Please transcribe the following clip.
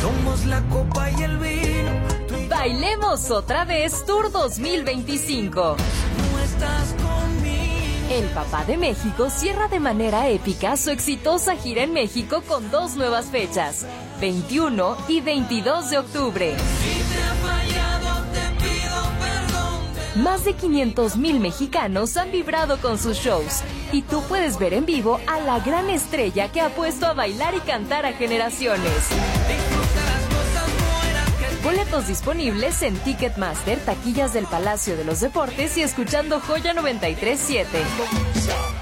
Somos la copa y el vino. Bailemos otra vez Tour 2025. No estás conmigo. El Papá de México cierra de manera épica su exitosa gira en México con 2 nuevas fechas, 21 y 22 de octubre. Si te ha fallado, te pido perdón. Más de 500,000 mexicanos han vibrado con sus shows y tú puedes ver en vivo a la gran estrella que ha puesto a bailar y cantar a generaciones. Boletos disponibles en Ticketmaster, taquillas del Palacio de los Deportes y escuchando Joya 93.7.